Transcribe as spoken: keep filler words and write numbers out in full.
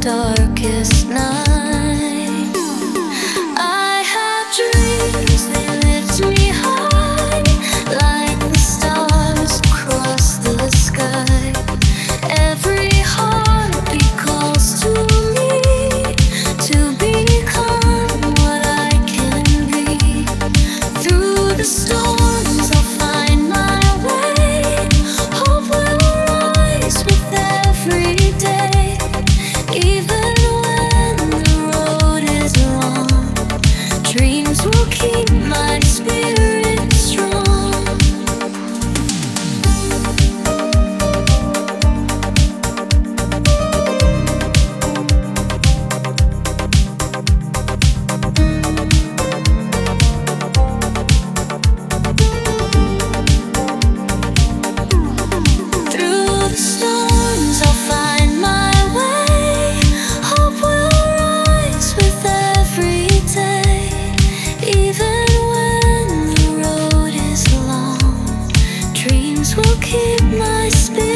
darkest night. I have dreams, they lift me high, like the stars across the sky. Every heartbeat calls to me to become what I can be. Through the storms I'll find my way. Hope will rise with every day. Even when the road is long, dreams will keep my spirit strong. Through the storms I'll find my way. Hope will rise with every day. Even when the road is long, dreams will keep my spirit